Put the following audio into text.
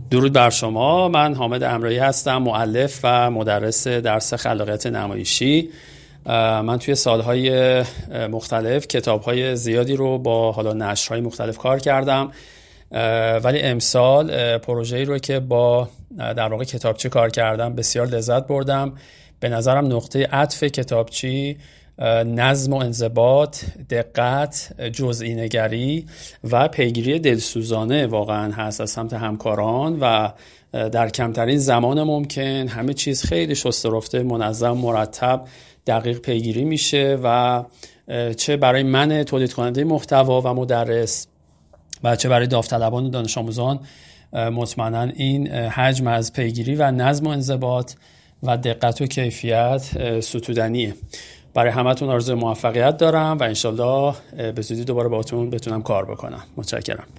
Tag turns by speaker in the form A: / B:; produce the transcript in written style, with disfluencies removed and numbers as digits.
A: درود بر شما. من حامد امرایی هستم، مؤلف و مدرس درس خلاقیت نمایشی. من توی سالهای مختلف کتابهای زیادی رو با حالا نشرهای مختلف کار کردم، ولی امسال پروژه‌ای رو که با در واقع کتابچی کار کردم بسیار لذت بردم. به نظرم نقطه عطف کتابچی نظم و انضباط، دقت، جزئی نگری و پیگیری دلسوزانه واقعا هست از سمت همکاران و در کمترین زمان ممکن همه چیز خیلی شسته رفته، منظم، مرتب، دقیق پیگیری میشه و چه برای من تولید کننده محتوا و مدرس و چه برای داوطلبان و دانش آموزان مطمئنا این حجم از پیگیری و نظم و انضباط و دقت و کیفیت ستودنیه. برای همتون آرزوی موفقیت دارم و انشالله به زودی دوباره باهاتون بتونم کار بکنم. متشکرم.